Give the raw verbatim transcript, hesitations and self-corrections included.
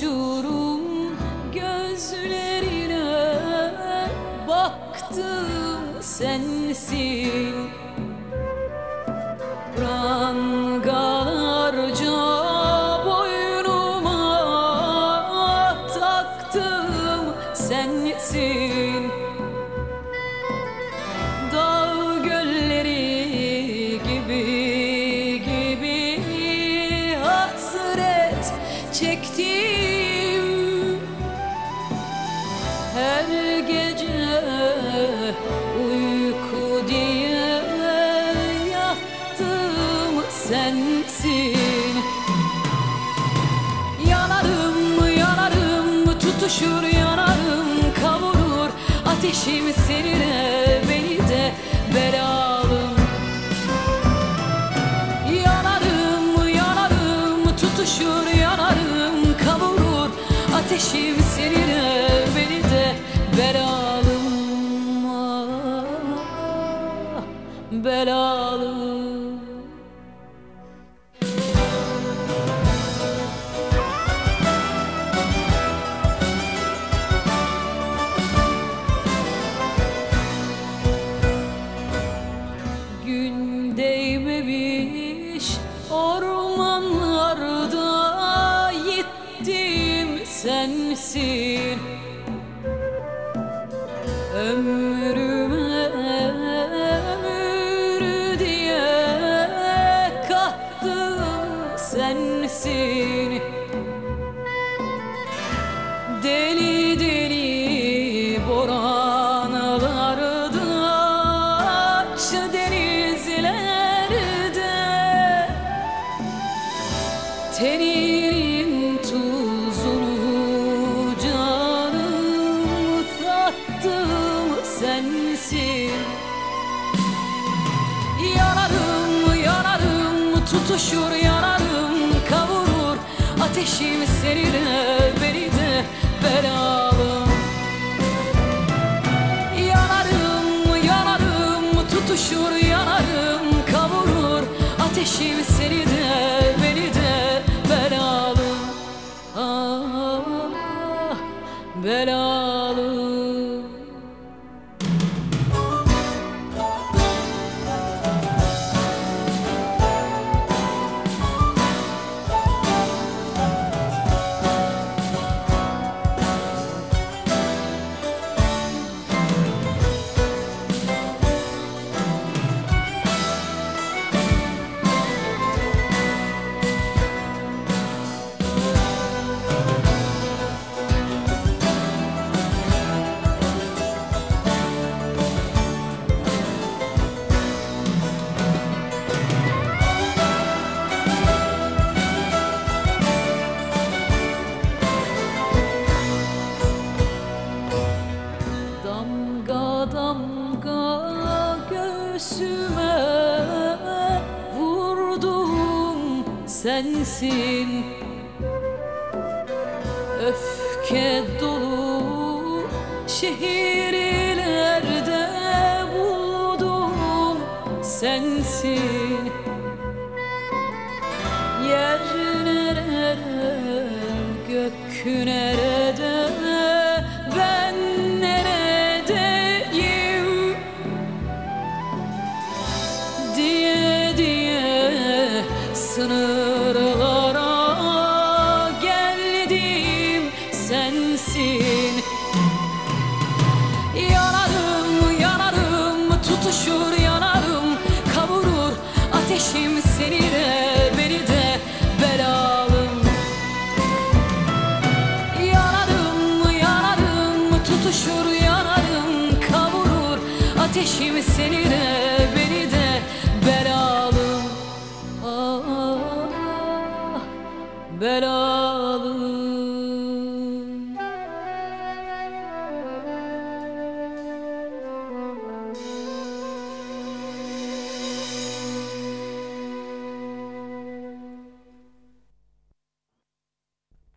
tutuşurum gözlerine, baktım sensin. Prangalarca boynuma taktım sensin. Dağ gölleri gibi gibi hasret çektim. Her gece uyku diye yattım sensin. Yanarım yanarım tutuşur yanarım kavurur ateşim seninle beni de belalım. Yanarım yanarım tutuşur yanarım kavurur ateşim seninle beni de belalım. Ah, belalım. Gün değmemiş ormanlarda gittim sensin. Ömrüme ömür diye kattım sensin. Deli deli boranlarda aç denizlerde teninin tuzunu canım tattım sensin. Yanarım yanarım tutuşur yanarım kavurur ateşim seninle beni de belalım. Yanarım yanarım tutuşur yanarım kavurur ateşim seni de beni de belalım. Ah, belalım. Damga damga göğsüme vurdum sensin. Öfke dolu şehirlerde buldum sensin. Yer nerede gök nerede ben neredeyim diye diye sınırlara geldim sensin. Yanarım yanarım tutuşur yanarım kavurur ateşim seninle beni de belalım. Yanarım yanarım tutuşur yanarım kavurur ateşim seninle beni de belalım. Ah, belalım.